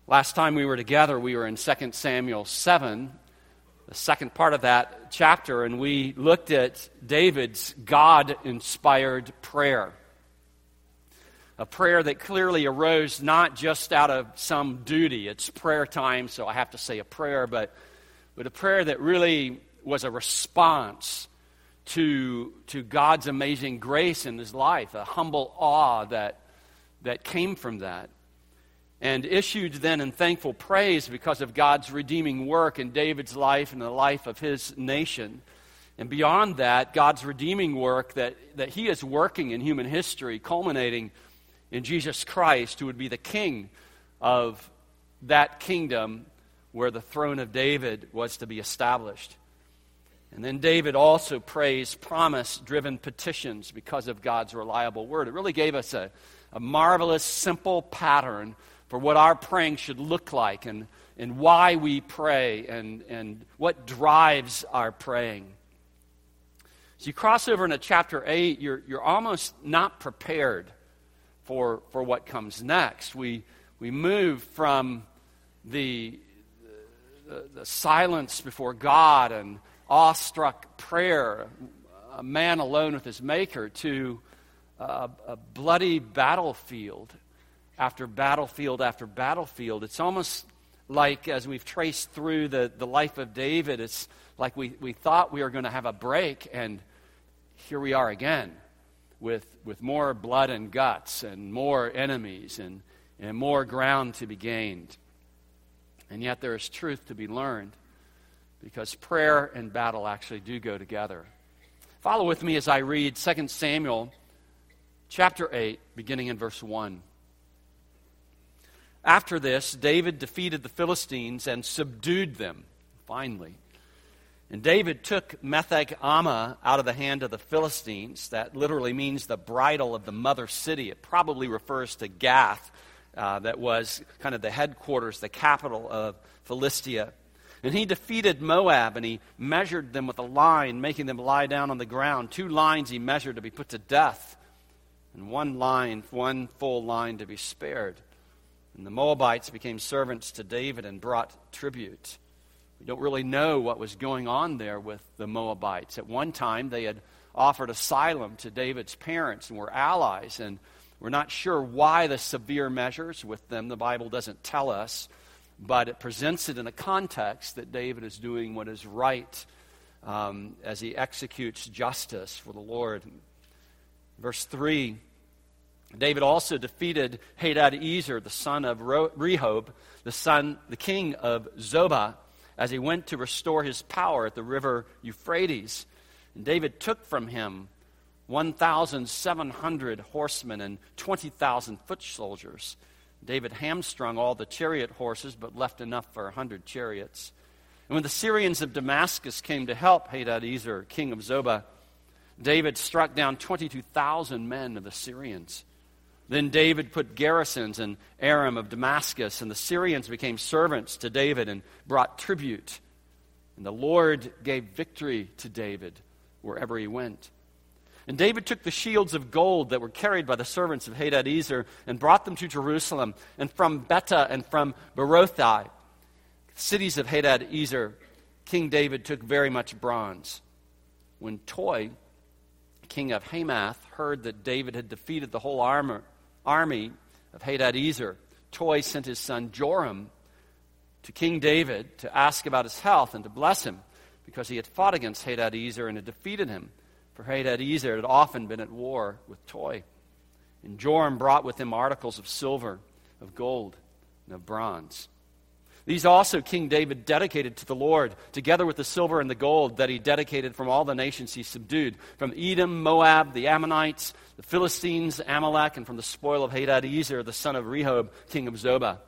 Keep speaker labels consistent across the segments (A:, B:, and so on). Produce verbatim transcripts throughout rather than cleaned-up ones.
A: Last time we were together, we were in Second Samuel seven, the second part of that chapter, and we looked at David's God-inspired prayer. A prayer that clearly arose not just out of some duty. It's prayer time, so I have to say a prayer, but, but a prayer that really was a response to, to God's amazing grace in his life, a humble awe that, that came from that. And issued then in thankful praise because of God's redeeming work in David's life and the life of his nation. And beyond that, God's redeeming work that, that he is working in human history, culminating in Jesus Christ, who would be the king of that kingdom where the throne of David was to be established. And then David also prays promise-driven petitions because of God's reliable word. It really gave us a, a marvelous, simple pattern for what our praying should look like and, and why we pray and, and what drives our praying. As you cross over into chapter eight, you're, you're almost not prepared for, for what comes next. We, we move from the, the, the silence before God and awestruck prayer, a man alone with his maker, to a, a bloody battlefield after battlefield after battlefield. It's almost like, as we've traced through the, the life of David, it's like we, we thought we were going to have a break, and here we are again with, with more blood and guts and more enemies and, and more ground to be gained. And yet there is truth to be learned, because prayer and battle actually do go together. Follow with me as I read Second Samuel chapter eight, beginning in verse one. After this, David defeated the Philistines and subdued them, finally. And David took Metheg-Ammah out of the hand of the Philistines. That literally means the bridle of the mother city. It probably refers to Gath, uh, that was kind of the headquarters, the capital of Philistia. And he defeated Moab, and he measured them with a line, making them lie down on the ground. Two lines he measured to be put to death, and one line, one full line to be spared. And the Moabites became servants to David and brought tribute. We don't really know what was going on there with the Moabites. At one time, they had offered asylum to David's parents and were allies, and we're not sure why the severe measures with them. The Bible doesn't tell us, but it presents it in a context that David is doing what is right um, as he executes justice for the Lord. Verse three, David also defeated Hadad-ezer, the son of Rehob, the son, the king of Zobah, as he went to restore his power at the river Euphrates. And David took from him one thousand seven hundred horsemen and twenty thousand foot soldiers. David hamstrung all the chariot horses, but left enough for a hundred chariots. And when the Syrians of Damascus came to help Hadad-ezer, king of Zobah, David struck down twenty-two thousand men of the Syrians. Then David put garrisons in Aram of Damascus, and the Syrians became servants to David and brought tribute. And the Lord gave victory to David wherever he went. And David took the shields of gold that were carried by the servants of Hadad-ezer and brought them to Jerusalem, and from Betah and from Berothai, cities of Hadad-ezer, King David took very much bronze. When Toi, king of Hamath, heard that David had defeated the whole armor, army of Hadad-ezer, Toi sent his son Joram to King David to ask about his health and to bless him, because he had fought against Hadad-ezer and had defeated him. For Hadad-ezer had often been at war with Toi. And Joram brought with him articles of silver, of gold, and of bronze. These also King David dedicated to the Lord, together with the silver and the gold that he dedicated from all the nations he subdued, from Edom, Moab, the Ammonites, the Philistines, Amalek, and from the spoil of Hadad-ezer, the son of Rehob, king of Zobah.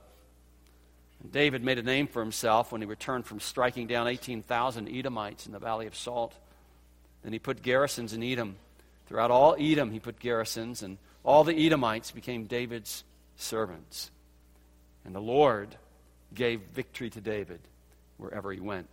A: And David made a name for himself when he returned from striking down eighteen thousand Edomites in the Valley of Salt. Then he put garrisons in Edom. Throughout all Edom he put garrisons, and all the Edomites became David's servants. And the Lord gave victory to David wherever he went.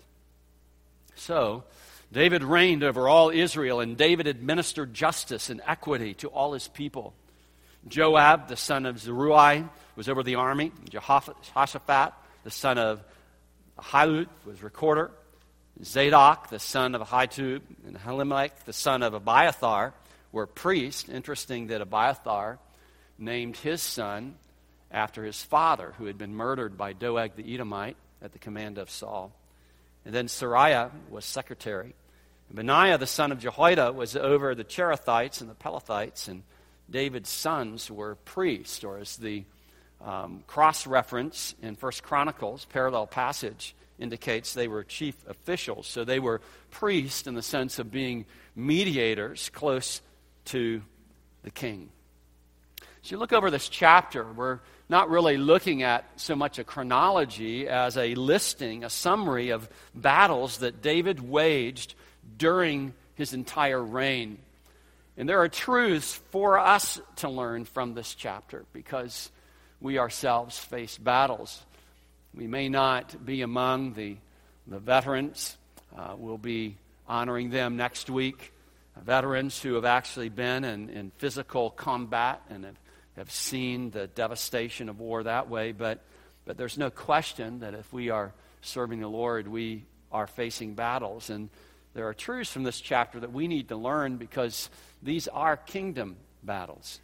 A: So, David reigned over all Israel, and David administered justice and equity to all his people. Joab, the son of Zeruiah, was over the army. Jehoshaphat, the son of Ahilud, was recorder. Zadok, the son of Ahitub, and Ahimelech, the son of Abiathar, were priests. Interesting that Abiathar named his son after his father, who had been murdered by Doeg the Edomite at the command of Saul. And then Sariah was secretary. And Benaiah, the son of Jehoiada, was over the Cherethites and the Pelethites, and David's sons were priests, or as the um, cross-reference in First Chronicles, parallel passage, indicates they were chief officials. So they were priests in the sense of being mediators close to the king. As you look over this chapter, we're not really looking at so much a chronology as a listing, a summary of battles that David waged during his entire reign. And there are truths for us to learn from this chapter because we ourselves face battles. We may not be among the, the veterans. Uh, we'll be honoring them next week. Uh, veterans who have actually been in, in physical combat and have, have seen the devastation of war that way. But, but there's no question that if we are serving the Lord, we are facing battles. And there are truths from this chapter that we need to learn because these are kingdom battles.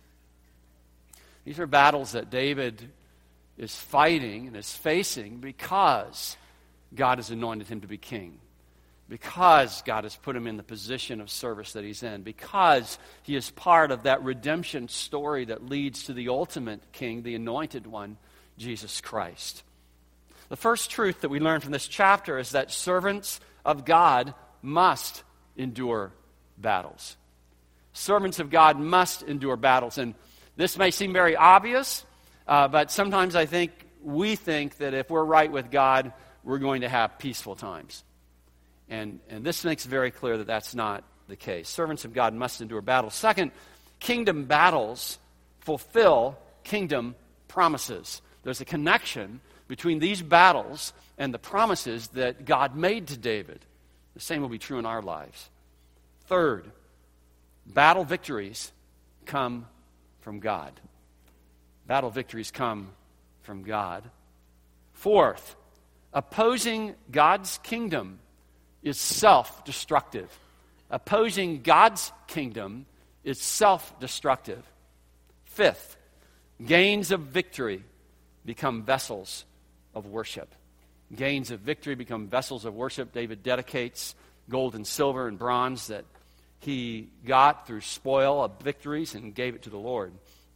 A: These are battles that David is fighting and is facing because God has anointed him to be king, because God has put him in the position of service that he's in, because he is part of that redemption story that leads to the ultimate king, the anointed one, Jesus Christ. The first truth that we learn from this chapter is that servants of God must endure battles. Servants of God must endure battles. And this may seem very obvious, uh, but sometimes I think we think that if we're right with God, we're going to have peaceful times. And, and this makes very clear that that's not the case. Servants of God must endure battles. Second, kingdom battles fulfill kingdom promises. There's a connection between these battles and the promises that God made to David. The same will be true in our lives. Third, battle victories come from God. Battle victories come from God. Fourth, opposing God's kingdom is self-destructive. Opposing God's kingdom is self-destructive. Fifth, gains of victory become vessels of worship. Gains of victory become vessels of worship. David dedicates gold and silver and bronze that he got through spoil of victories and gave it to the Lord.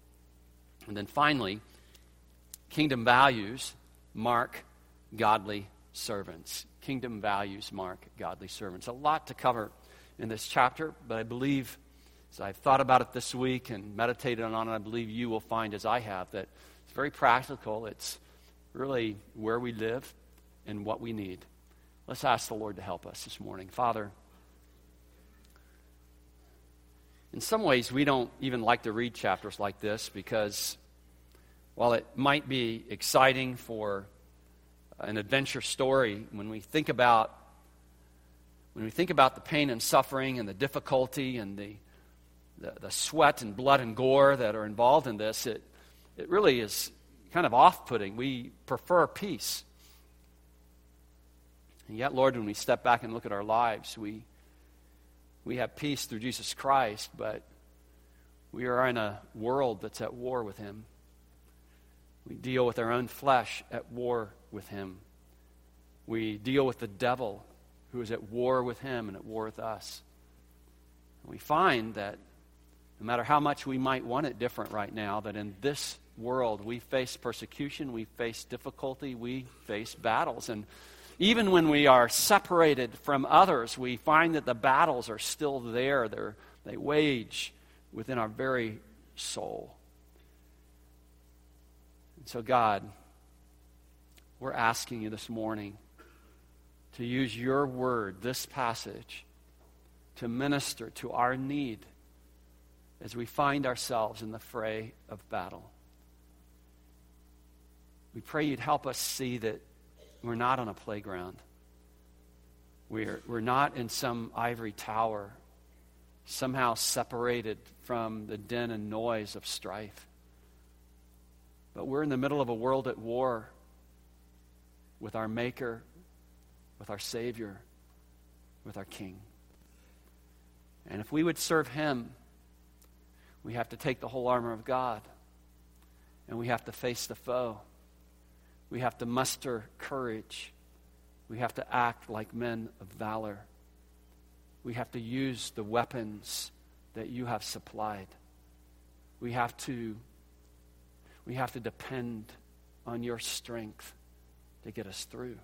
A: And then finally, kingdom values mark godly servants. Kingdom values mark godly servants. A lot to cover in this chapter, but I believe as I've thought about it this week and meditated on it, I believe you will find, as I have, that it's very practical. It's really where we live and what we need. Let's ask the Lord to help us this morning. Father, in some ways we don't even like to read chapters like this because while it might be exciting for an adventure story, when we think about when we think about the pain and suffering and the difficulty and the the, the sweat and blood and gore that are involved in this, it it really is kind of off-putting. We prefer peace. And yet, Lord, when we step back and look at our lives, we we have peace through Jesus Christ, but we are in a world that's at war with him. We deal with our own flesh at war with him. We deal with the devil who is at war with him and at war with us. And we find that no matter how much we might want it different right now, that in this world we face persecution, we face difficulty, we face battles. And even when we are separated from others, we find that the battles are still there. They're, they wage within our very soul. And so, God, we're asking you this morning to use your word, this passage, to minister to our need as we find ourselves in the fray of battle. We pray you'd help us see that we're not on a playground. We're, we're not in some ivory tower, somehow separated from the din and noise of strife. But we're in the middle of a world at war with our Maker, with our Savior, with our King. And if we would serve Him, we have to take the whole armor of God. And we have to face the foe. We have to muster courage. We have to act like men of valor. We have to use the weapons that you have supplied. We have to, we have to depend on your strength to get us through.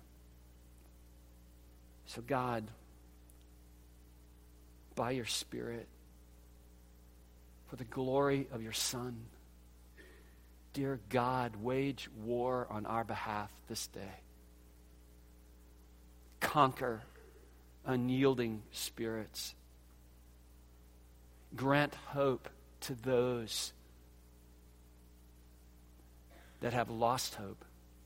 A: So God, by your Spirit, for the glory of your Son, dear God, wage war on our behalf this day. Conquer unyielding spirits. Grant hope to those that have lost hope.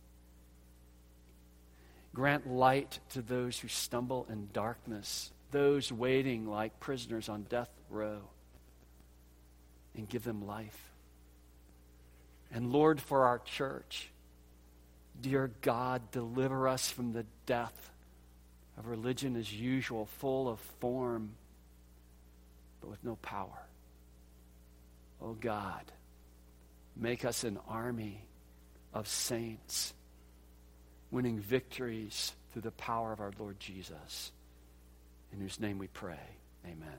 A: Grant light to those who stumble in darkness, those waiting like prisoners on death row, and give them life. And Lord, for our church, dear God, deliver us from the death of religion as usual, full of form, but with no power. Oh God, make us an army of saints, winning victories through the power of our Lord Jesus, in whose name we pray. Amen.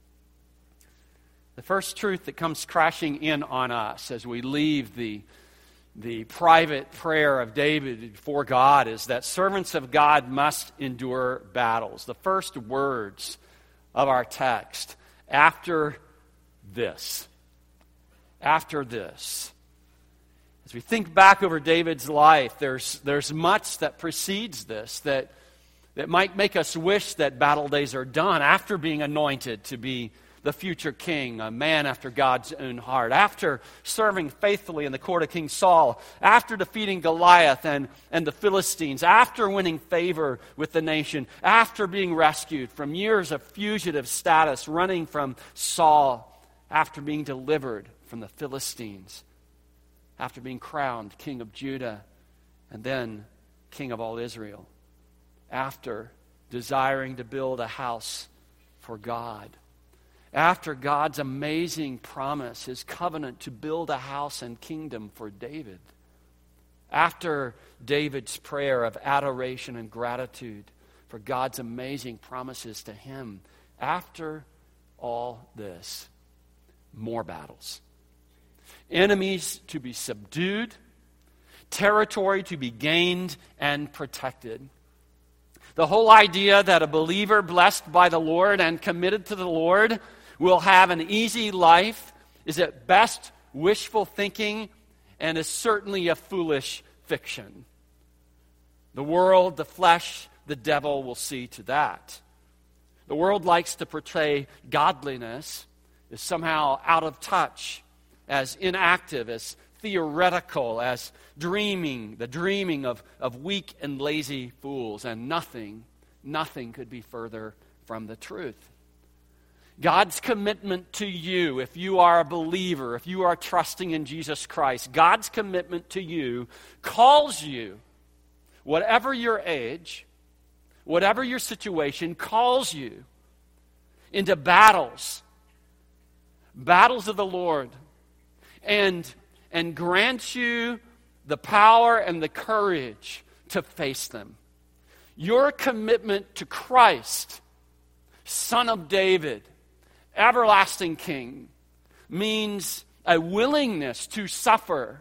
A: The first truth that comes crashing in on us as we leave the, the private prayer of David before God is that servants of God must endure battles. The first words of our text, after this. After this. As we think back over David's life, there's, there's much that precedes this that, that might make us wish that battle days are done after being anointed to be the future king, a man after God's own heart, after serving faithfully in the court of King Saul, after defeating Goliath and, and the Philistines, after winning favor with the nation, after being rescued from years of fugitive status, running from Saul, after being delivered from the Philistines, after being crowned king of Judah, and then king of all Israel, after desiring to build a house for God, after God's amazing promise, his covenant to build a house and kingdom for David, after David's prayer of adoration and gratitude for God's amazing promises to him, after all this, more battles. Enemies to be subdued, territory to be gained and protected. The whole idea that a believer blessed by the Lord and committed to the Lord will have an easy life is at best wishful thinking and is certainly a foolish fiction. The world, the flesh, the devil will see to that. The world likes to portray godliness as somehow out of touch, as inactive, as theoretical, as dreaming, the dreaming of, of weak and lazy fools, and nothing, nothing could be further from the truth. God's commitment to you, if you are a believer, if you are trusting in Jesus Christ, God's commitment to you calls you, whatever your age, whatever your situation, calls you into battles, battles of the Lord, and, and grants you the power and the courage to face them. Your commitment to Christ, Son of David, everlasting King, means a willingness to suffer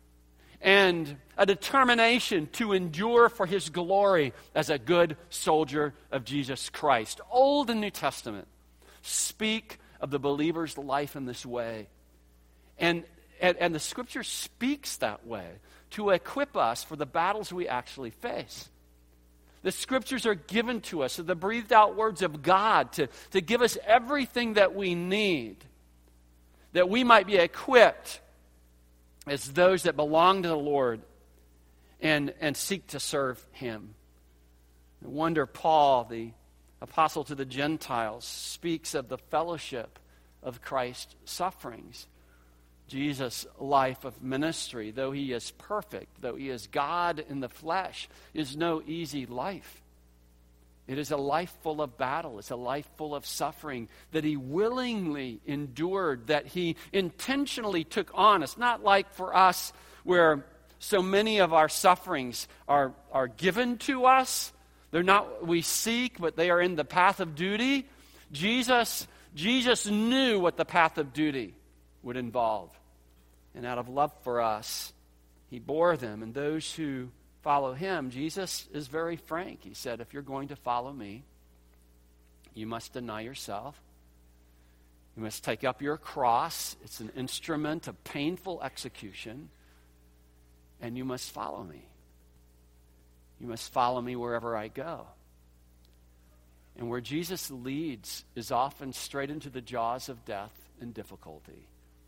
A: and a determination to endure for his glory as a good soldier of Jesus Christ. Old and New Testament speak of the believer's life in this way. And, and, and the Scripture speaks that way to equip us for the battles we actually face. The Scriptures are given to us, the breathed out words of God to, to give us everything that we need, that we might be equipped as those that belong to the Lord and, and seek to serve him. No wonder Paul, the apostle to the Gentiles, speaks of the fellowship of Christ's sufferings. Jesus' life of ministry, though he is perfect, though he is God in the flesh, is no easy life. It is a life full of battle. It's a life full of suffering that he willingly endured, that he intentionally took on. It's not like for us where so many of our sufferings are, are given to us. They're not we seek, but they are in the path of duty. Jesus, Jesus knew what the path of duty would involve. And out of love for us, he bore them. And those who follow him, Jesus is very frank. He said, if you're going to follow me, you must deny yourself. You must take up your cross. It's an instrument of painful execution. And you must follow me. You must follow me wherever I go. And where Jesus leads is often straight into the jaws of death and difficulty,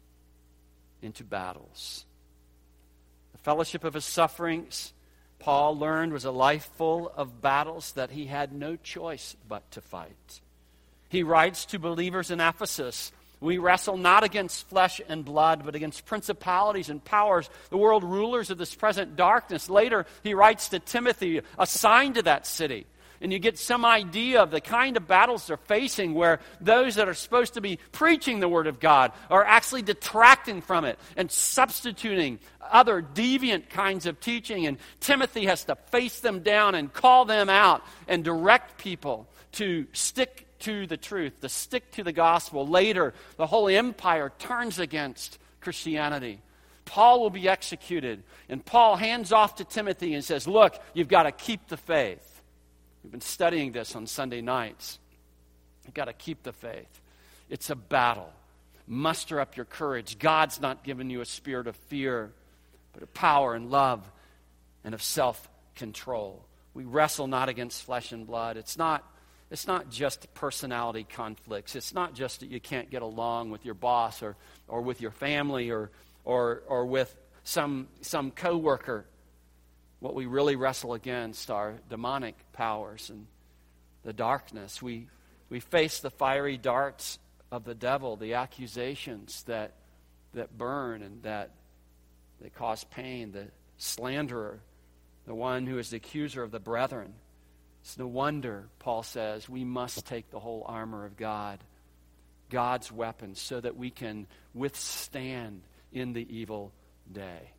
A: into battles. The fellowship of his sufferings, Paul learned, was a life full of battles that he had no choice but to fight. He writes to believers in Ephesus, we wrestle not against flesh and blood, but against principalities and powers, the world rulers of this present darkness. Later, he writes to Timothy, assigned to that city. And you get some idea of the kind of battles they're facing, where those that are supposed to be preaching the Word of God are actually detracting from it and substituting other deviant kinds of teaching. And Timothy has to face them down and call them out and direct people to stick to the truth, to stick to the gospel. Later, the whole empire turns against Christianity. Paul will be executed. And Paul hands off to Timothy and says, look, you've got to keep the faith. We've been studying this on Sunday nights. You've got to keep the faith. It's a battle. Muster up your courage. God's not given you a spirit of fear, but of power and love and of self-control. We wrestle not against flesh and blood. It's not, it's not just personality conflicts. It's not just that you can't get along with your boss or, or with your family or, or, or with some, some coworker. What we really wrestle against are demonic powers and the darkness. We we face the fiery darts of the devil, the accusations that that burn and that that cause pain, the slanderer, the one who is the accuser of the brethren. It's no wonder, Paul says, we must take the whole armor of God, God's weapons, so that we can withstand in the evil day.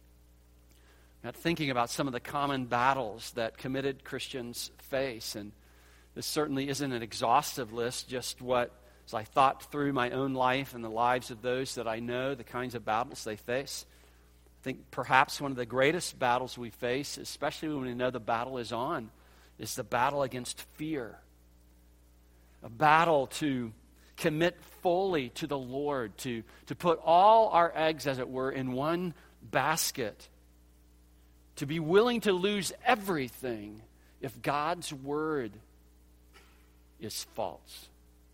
A: Not thinking about some of the common battles that committed Christians face. And this certainly isn't an exhaustive list, just what, as I thought through my own life and the lives of those that I know, the kinds of battles they face. I think perhaps one of the greatest battles we face, especially when we know the battle is on, is the battle against fear. A battle to commit fully to the Lord, to, to put all our eggs, as it were, in one basket. To be willing to lose everything if God's word is false.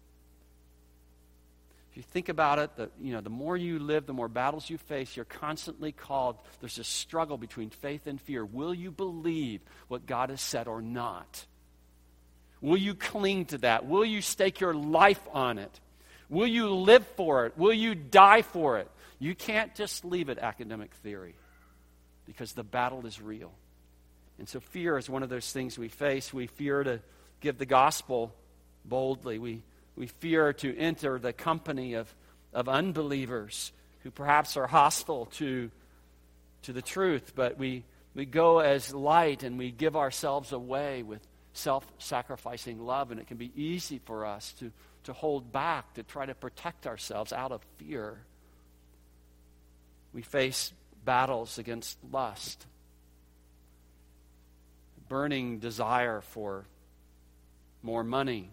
A: If you think about it, the, you know, the more you live, the more battles you face, you're constantly called. There's a struggle between faith and fear. Will you believe what God has said or not? Will you cling to that? Will you stake your life on it? Will you live for it? Will you die for it? You can't just leave it academic theory, because the battle is real. And so fear is one of those things we face. We fear to give the gospel boldly. We, we fear to enter the company of, of unbelievers who perhaps are hostile to, to the truth. But we, we go as light and we give ourselves away with self-sacrificing love. And it can be easy for us to, to hold back, to try to protect ourselves out of fear. We face battles against lust, burning desire for more money,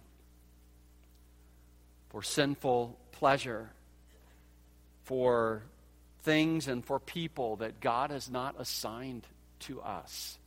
A: for sinful pleasure, for things and for people that God has not assigned to us.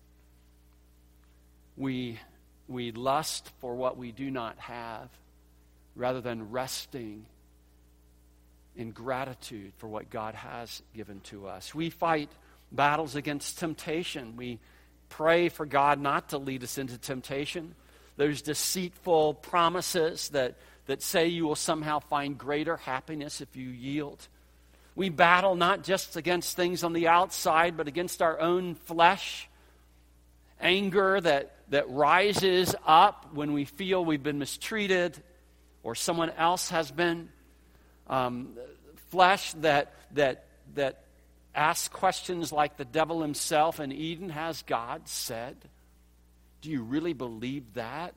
A: We, we lust for what we do not have, rather than resting in gratitude for what God has given to us. We fight battles against temptation. We pray for God not to lead us into temptation. Those deceitful promises that, that say you will somehow find greater happiness if you yield. We battle not just against things on the outside, but against our own flesh. Anger that, that rises up when we feel we've been mistreated or someone else has been. Um, flesh that, that, that asks questions like the devil himself in Eden, has God said? Do you really believe that?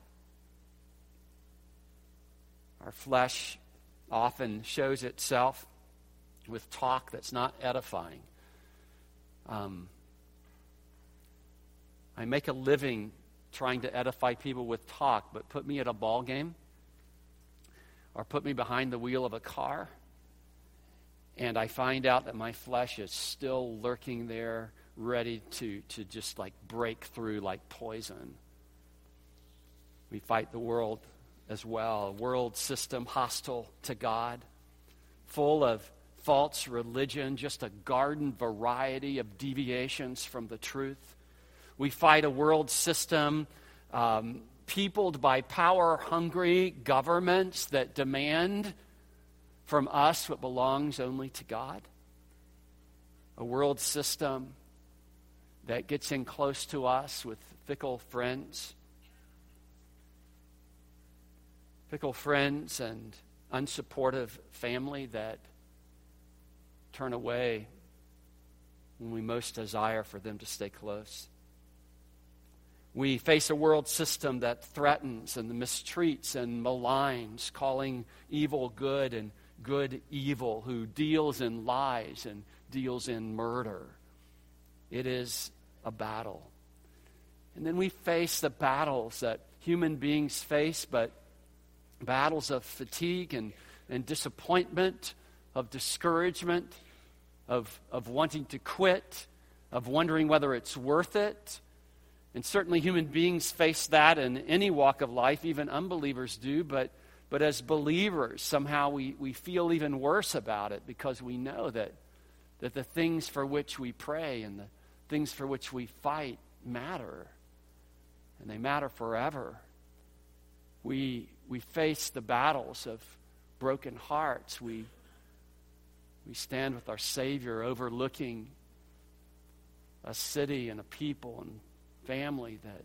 A: Our flesh often shows itself with talk that's not edifying. Um, I make a living trying to edify people with talk, but put me at a ball game or put me behind the wheel of a car, and I find out that my flesh is still lurking there, ready to, to just like break through like poison. We fight the world as well, a world system hostile to God, full of false religion, just a garden variety of deviations from the truth. We fight a world system um, peopled by power-hungry governments that demand from us what belongs only to God. A world system that gets in close to us with fickle friends. Fickle friends and unsupportive family that turn away when we most desire for them to stay close. We face a world system that threatens and mistreats and maligns, calling evil good and good evil, who deals in lies and deals in murder. It is a battle. And then we face the battles that human beings face, but battles of fatigue and, and disappointment, of discouragement, of, of wanting to quit, of wondering whether it's worth it. And certainly human beings face that in any walk of life, even unbelievers do, but but as believers, somehow we, we feel even worse about it because we know that, that the things for which we pray and the things for which we fight matter, and they matter forever. We we face the battles of broken hearts. We we stand with our Savior overlooking a city and a people and family that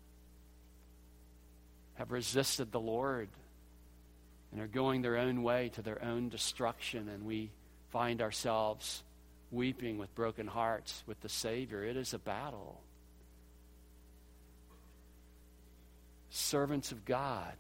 A: have resisted the Lord and are going their own way to their own destruction, and we find ourselves weeping with broken hearts with the Savior. It is a battle. Servants of God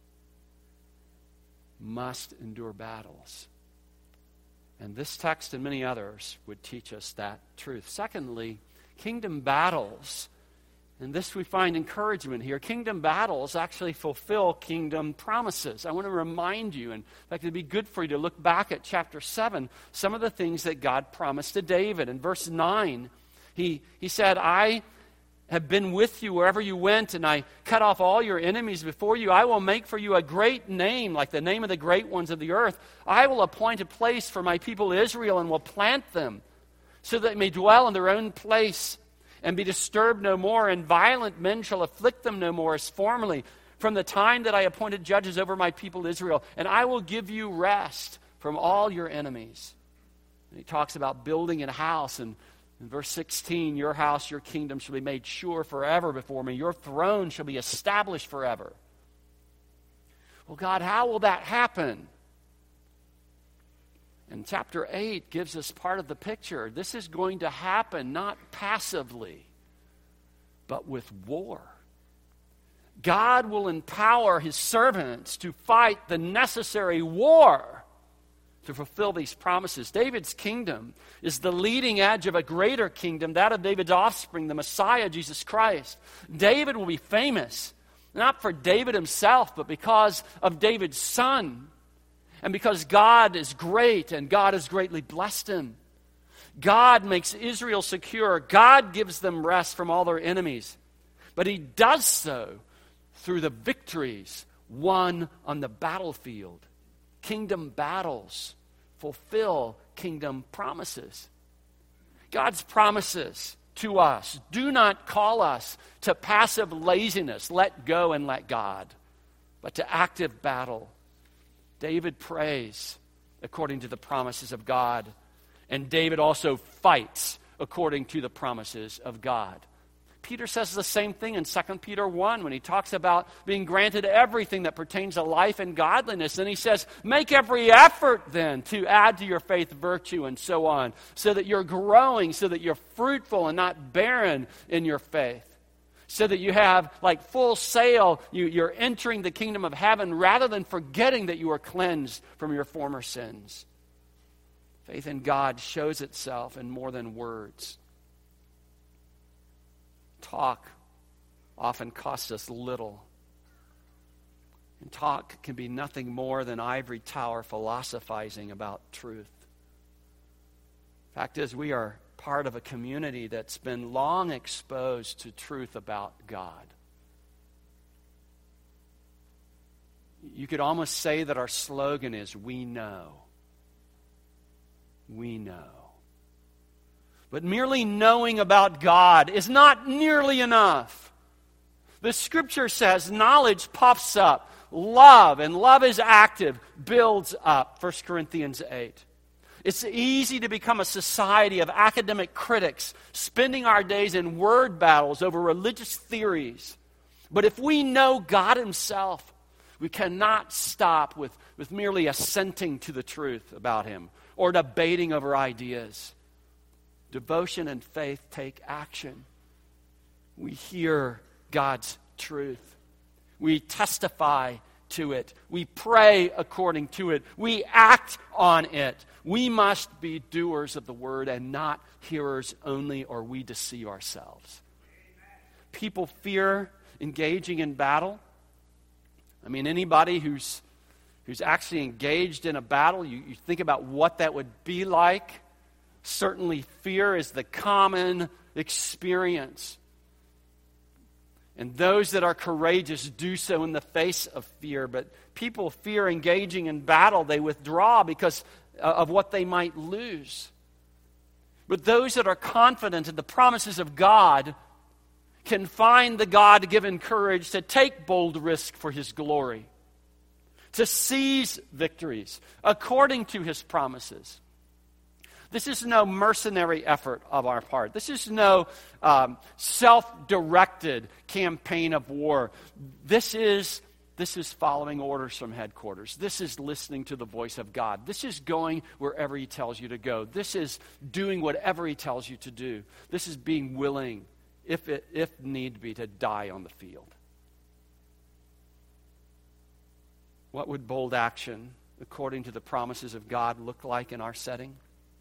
A: must endure battles. And this text and many others would teach us that truth. Secondly, kingdom battles, and this we find encouragement here. Kingdom battles actually fulfill kingdom promises. I want to remind you, and in fact, it'd be good for you to look back at chapter seven, some of the things that God promised to David. In verse nine, he, he said, I have been with you wherever you went, and I cut off all your enemies before you. I will make for you a great name, like the name of the great ones of the earth. I will appoint a place for my people Israel and will plant them, so that they may dwell in their own place and be disturbed no more, and violent men shall afflict them no more as formerly, from the time that I appointed judges over my people Israel. And I will give you rest from all your enemies. And he talks about building a house, and in verse sixteen, your house, your kingdom shall be made sure forever before me. Your throne shall be established forever. Well, God, how will that happen? And chapter eight gives us part of the picture. This is going to happen not passively, but with war. God will empower his servants to fight the necessary war to fulfill these promises. David's kingdom is the leading edge of a greater kingdom, that of David's offspring, the Messiah, Jesus Christ. David will be famous, not for David himself, but because of David's son. And because God is great and God has greatly blessed him. God makes Israel secure. God gives them rest from all their enemies. But he does so through the victories won on the battlefield. Kingdom battles fulfill kingdom promises. God's promises to us do not call us to passive laziness, let go and let God, but to active battle. David prays according to the promises of God And David also fights according to the promises of God. Peter says the same thing in Second Peter one when he talks about being granted everything that pertains to life and godliness. And he says, make every effort then to add to your faith virtue and so on, so that you're growing, so that you're fruitful and not barren in your faith. So that you have like full sail, you, you're entering the kingdom of heaven rather than forgetting that you are cleansed from your former sins. Faith in God shows itself in more than words. Talk often costs us little. And talk can be nothing more than ivory tower philosophizing about truth. Fact is, we are part of a community that's been long exposed to truth about God. You could almost say that our slogan is, we know. We know. But merely knowing about God is not nearly enough. The Scripture says knowledge puffs up. Love, and love is active, builds up. First Corinthians eight. It's easy to become a society of academic critics, spending our days in word battles over religious theories. But if we know God Himself, we cannot stop with, with merely assenting to the truth about Him or debating over ideas. Devotion and faith take action. We hear God's truth. We testify to it. We pray according to it. We act on it. We must be doers of the word and not hearers only, or we deceive ourselves. People fear engaging in battle. I mean, anybody who's who's actually engaged in a battle, you, you think about what that would be like. Certainly fear is the common experience. And those that are courageous do so in the face of fear. But people fear engaging in battle. They withdraw because of what they might lose. But those that are confident in the promises of God can find the God-given courage to take bold risk for His glory, to seize victories according to His promises. This is no mercenary effort of our part. This is no um, self-directed campaign of war. This is, this is following orders from headquarters. This is listening to the voice of God. This is going wherever He tells you to go. This is doing whatever He tells you to do. This is being willing, if it, if need be, to die on the field. What would bold action, according to the promises of God, look like in our setting?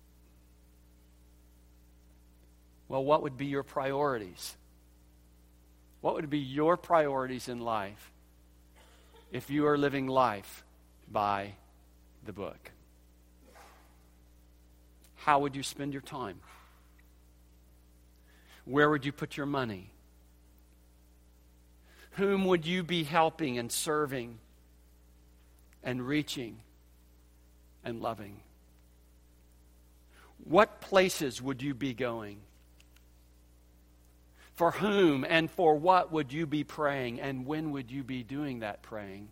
A: Well, what would be your priorities? What would be your priorities in life if you are living life by the book? How would you spend your time? Where would you put your money? Whom would you be helping and serving and reaching and loving? What places would you be going? For whom and for what would you be praying, and when would you be doing that praying?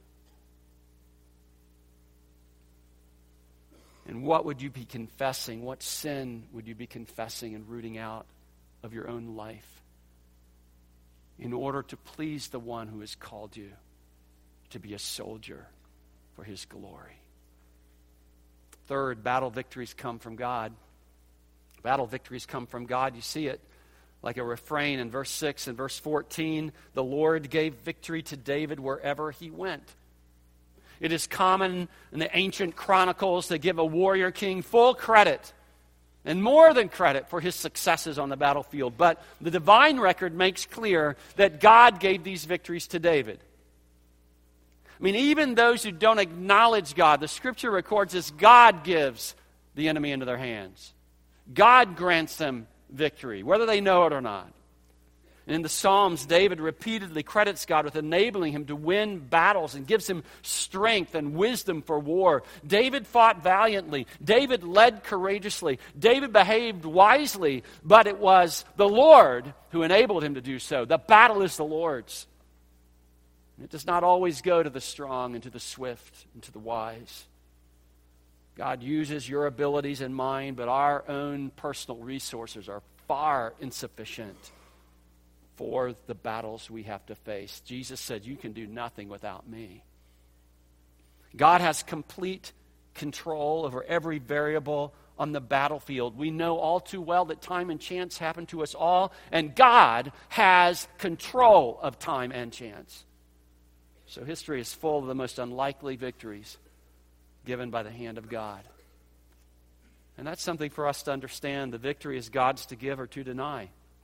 A: And what would you be confessing? What sin would you be confessing and rooting out of your own life in order to please the one who has called you to be a soldier for His glory? Third, battle victories come from God. Battle victories come from God. You see it like a refrain in verse six and verse fourteen. The Lord gave victory to David wherever he went. It is common in the ancient chronicles to give a warrior king full credit, and more than credit, for his successes on the battlefield. But the divine record makes clear that God gave these victories to David. I mean, even those who don't acknowledge God, the Scripture records this: God gives the enemy into their hands. God grants them victory, whether they know it or not. And in the Psalms, David repeatedly credits God with enabling him to win battles and gives him strength and wisdom for war. David fought valiantly. David led courageously. David behaved wisely, but it was the Lord who enabled him to do so. The battle is the Lord's. It does not always go to the strong and to the swift and to the wise. God uses your abilities and mine, but our own personal resources are far insufficient for the battles we have to face. Jesus said, you can do nothing without me. God has complete control over every variable on the battlefield. We know all too well that time and chance happen to us all, and God has control of time and chance. So history is full of the most unlikely victories given by the hand of God. And that's something for us to understand. The victory is God's to give or to deny.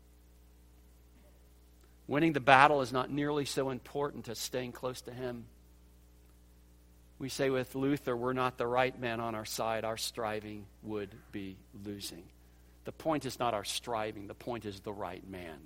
A: Winning the battle is not nearly so important as staying close to Him. We say with Luther, we're not the right man on our side. Our striving would be losing. The point is not our striving. The point is the right man.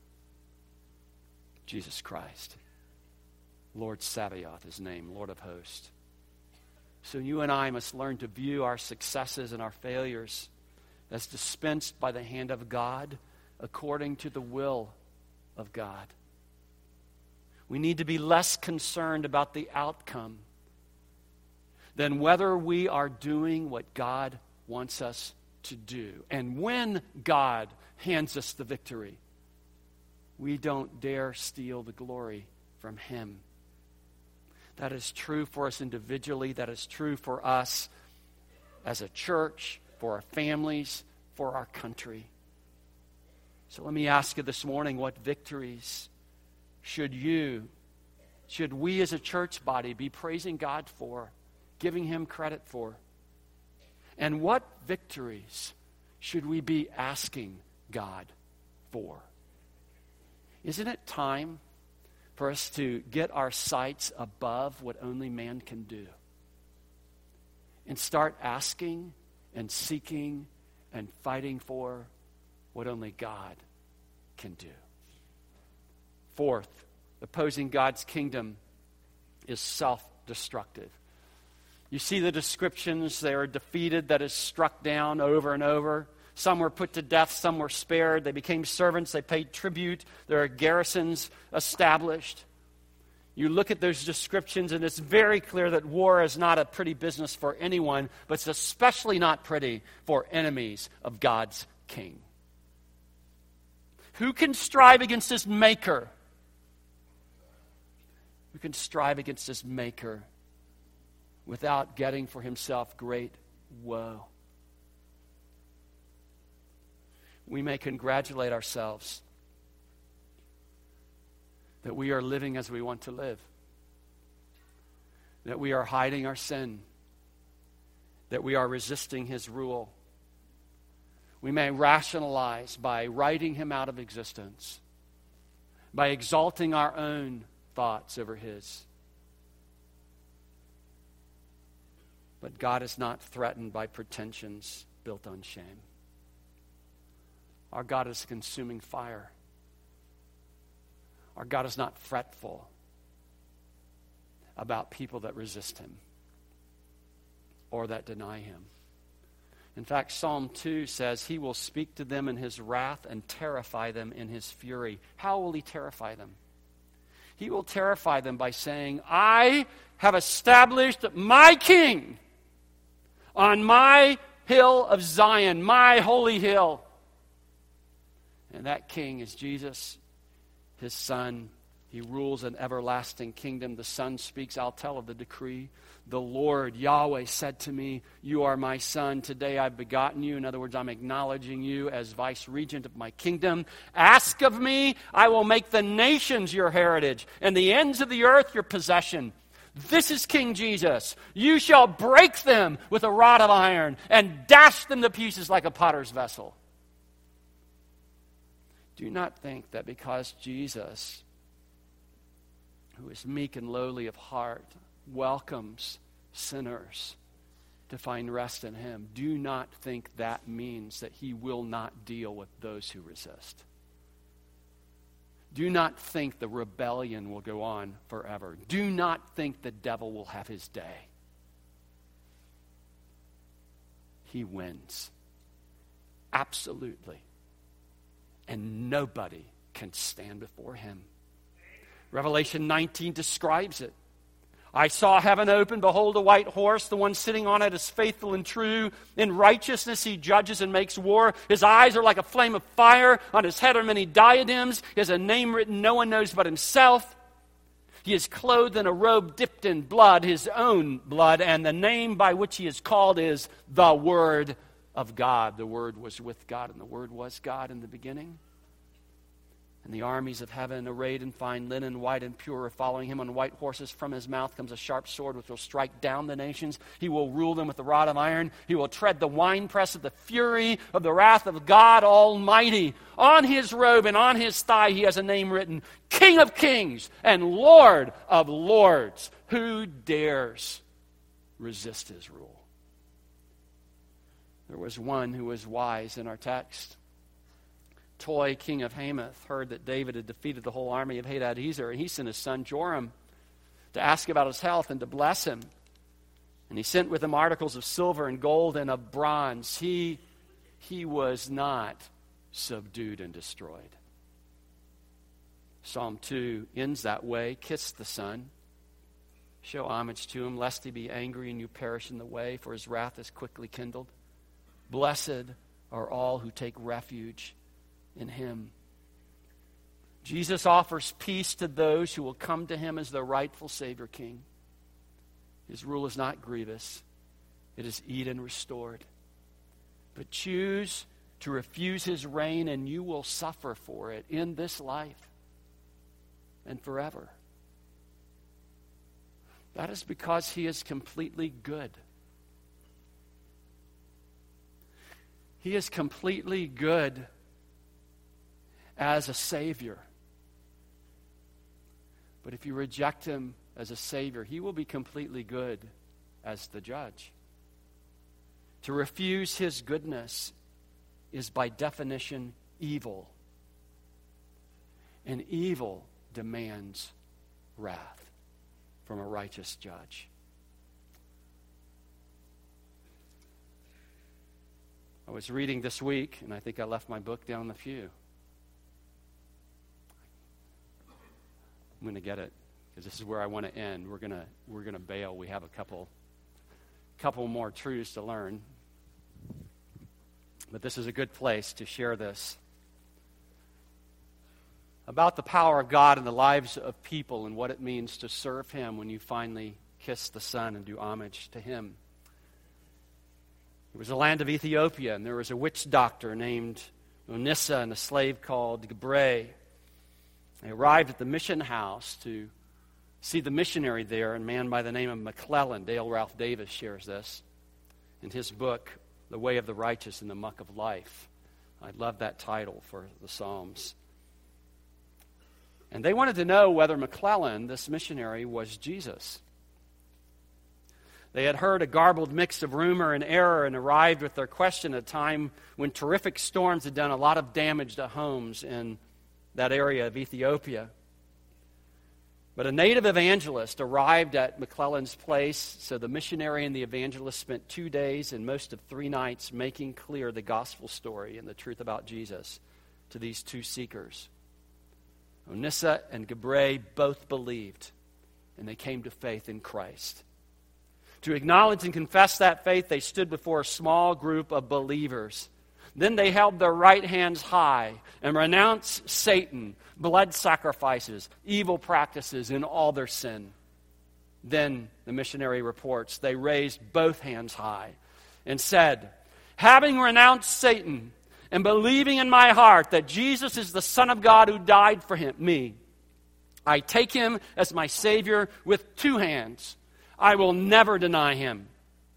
A: Jesus Christ. Lord Sabaoth, His name, Lord of hosts. So you and I must learn to view our successes and our failures as dispensed by the hand of God according to the will of God. We need to be less concerned about the outcome than whether we are doing what God wants us to do. And when God hands us the victory, we don't dare steal the glory from Him. That is true for us individually. That is true for us as a church, for our families, for our country. So let me ask you this morning, what victories should you, should we as a church body be praising God for, giving Him credit for? And what victories should we be asking God for? Isn't it time for us to get our sights above what only man can do and start asking and seeking and fighting for what only God can do? Fourth, opposing God's kingdom is self-destructive. You see the descriptions, they are defeated, that is struck down over and over. Some were put to death, some were spared. They became servants, they paid tribute. There are garrisons established. You look at those descriptions and it's very clear that war is not a pretty business for anyone, but it's especially not pretty for enemies of God's king. Who can strive against his maker? Who can strive against his maker without getting for himself great woe? We may congratulate ourselves that we are living as we want to live, that we are hiding our sin, that we are resisting His rule. We may rationalize by writing Him out of existence, by exalting our own thoughts over His. But God is not threatened by pretensions built on shame. Our God is a consuming fire. Our God is not fretful about people that resist Him or that deny Him. In fact, Psalm two says He will speak to them in His wrath and terrify them in His fury. How will He terrify them? He will terrify them by saying, I have established my king on my hill of Zion, my holy hill. And that king is Jesus, His Son. He rules an everlasting kingdom. The Son speaks, I'll tell of the decree. The Lord, Yahweh, said to me, you are my Son. Today I've begotten you. In other words, I'm acknowledging you as vice-regent of my kingdom. Ask of me, I will make the nations your heritage, and the ends of the earth your possession. This is King Jesus. You shall break them with a rod of iron and dash them to pieces like a potter's vessel. Do not think that because Jesus, who is meek and lowly of heart, welcomes sinners to find rest in Him, do not think that means that He will not deal with those who resist. Do not think the rebellion will go on forever. Do not think the devil will have his day. He wins. Absolutely. And nobody can stand before Him. Revelation nineteen describes it. I saw heaven open, behold a white horse, the one sitting on it is faithful and true. In righteousness he judges and makes war. His eyes are like a flame of fire. On his head are many diadems. He has a name written no one knows but himself. He is clothed in a robe dipped in blood, his own blood, and the name by which he is called is the Word of God. The Word was with God, and the Word was God in the beginning. And the armies of heaven, arrayed in fine linen, white and pure, are following him on white horses. From his mouth comes a sharp sword which will strike down the nations. He will rule them with a rod of iron. He will tread the winepress of the fury of the wrath of God Almighty. On his robe and on his thigh he has a name written, King of Kings and Lord of Lords. Who dares resist his rule? There was one who was wise in our text. Toi, king of Hamath, heard that David had defeated the whole army of Hadadezer, and he sent his son Joram to ask about his health and to bless him. And he sent with him articles of silver and gold and of bronze. He, he was not subdued and destroyed. Psalm two ends that way. Kiss the Son. Show homage to him, lest he be angry and you perish in the way, for his wrath is quickly kindled. Blessed are all who take refuge in him. Jesus offers peace to those who will come to him as their rightful Savior King. His rule is not grievous. It is Eden restored. But choose to refuse his reign and you will suffer for it in this life and forever. That is because he is completely good. He is completely good as a Savior. But if you reject him as a Savior, he will be completely good as the judge. To refuse his goodness is by definition evil. And evil demands wrath from a righteous judge. I was reading this week, and I think I left my book down in the pew. I'm going to get it because this is where I want to end. We're going to we're going to bail. We have a couple couple more truths to learn. But this is a good place to share this about the power of God in the lives of people and what it means to serve him when you finally kiss the Son and do homage to him. It was the land of Ethiopia, and there was a witch doctor named Onissa and a slave called Gebre. They arrived at the mission house to see the missionary there, a man by the name of McClellan. Dale Ralph Davis shares this in his book, The Way of the Righteous in the Muck of Life. I love that title for the Psalms. And they wanted to know whether McClellan, this missionary, was Jesus. They had heard a garbled mix of rumor and error and arrived with their question at a time when terrific storms had done a lot of damage to homes in that area of Ethiopia. But a native evangelist arrived at McClellan's place, so the missionary and the evangelist spent two days and most of three nights making clear the gospel story and the truth about Jesus to these two seekers. Onissa and Gebre both believed, and they came to faith in Christ. To acknowledge and confess that faith, they stood before a small group of believers. Then they held their right hands high and renounced Satan, blood sacrifices, evil practices, and all their sin. Then, the missionary reports, they raised both hands high and said, having renounced Satan and believing in my heart that Jesus is the Son of God who died for him, me, I take him as my Savior with two hands. I will never deny him.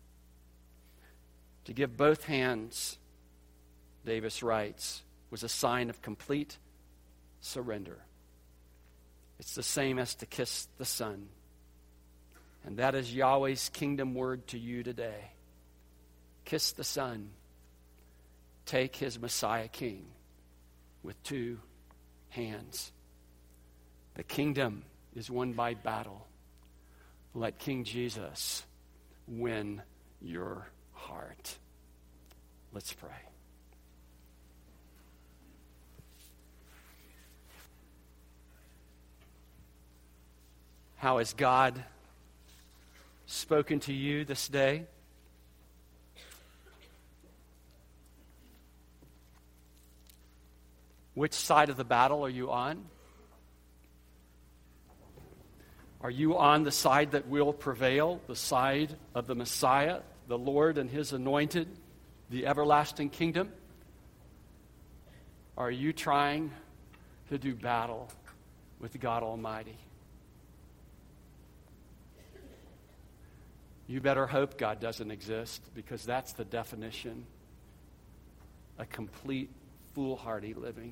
A: To give both hands, Davis writes, was a sign of complete surrender. It's the same as to kiss the Son. And that is Yahweh's kingdom word to you today. Kiss the Son. Take his Messiah King with two hands. The kingdom is won by battle. Let King Jesus win your heart. Let's pray. How is God spoken to you this day? Which side of the battle are you on? Are you on the side that will prevail, the side of the Messiah, the Lord and His anointed, the everlasting kingdom? Or are you trying to do battle with God Almighty? You better hope God doesn't exist, because that's the definition of complete foolhardy living.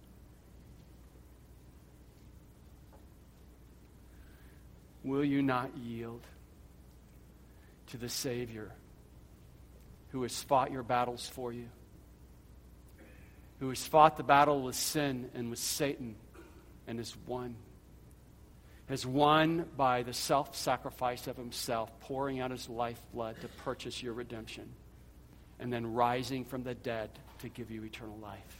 A: Will you not yield to the Savior who has fought your battles for you, who has fought the battle with sin and with Satan and has won? Has won by the self-sacrifice of Himself, pouring out His lifeblood to purchase your redemption, and then rising from the dead to give you eternal life.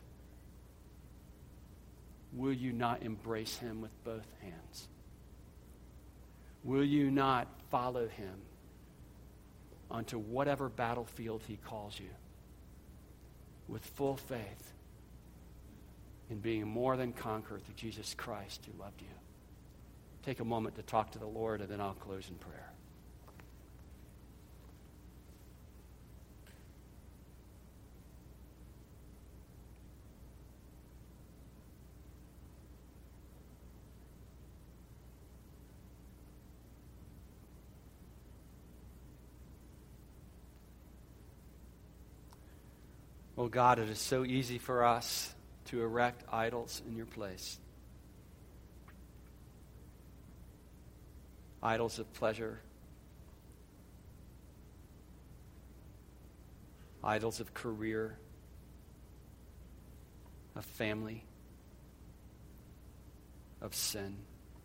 A: Will you not embrace Him with both hands? Will you not follow Him onto whatever battlefield He calls you, with full faith in being more than conqueror through Jesus Christ who loved you? Take a moment to talk to the Lord, and then I'll close in prayer. Oh God, it is so easy for us to erect idols in your place. Idols of pleasure. Idols of career. Of family. Of sin.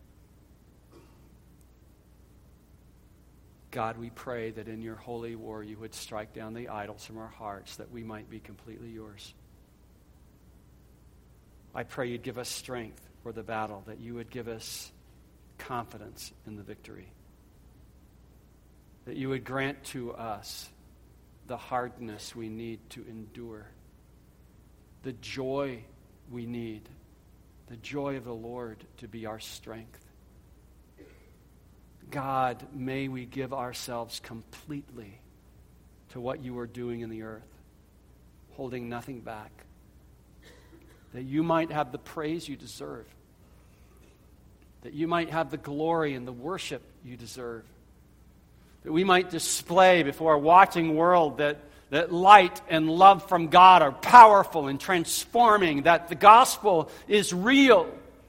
A: God, we pray that in your holy war you would strike down the idols from our hearts, that we might be completely yours. I pray you'd give us strength for the battle, that you would give us confidence in the victory, that you would grant to us the hardness we need to endure, the joy we need, the joy of the Lord to be our strength. God, may we give ourselves completely to what you are doing in the earth, holding nothing back, that you might have the praise you deserve, that you might have the glory and the worship you deserve, that we might display before a watching world that, that light and love from God are powerful and transforming, that the gospel is real,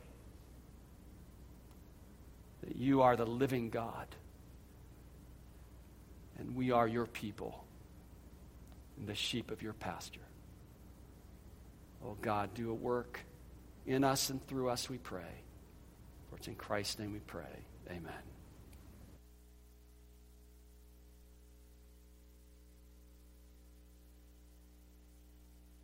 A: that you are the living God, and we are your people and the sheep of your pasture. Oh God, do a work in us and through us, we pray. For it's in Christ's name we pray. Amen.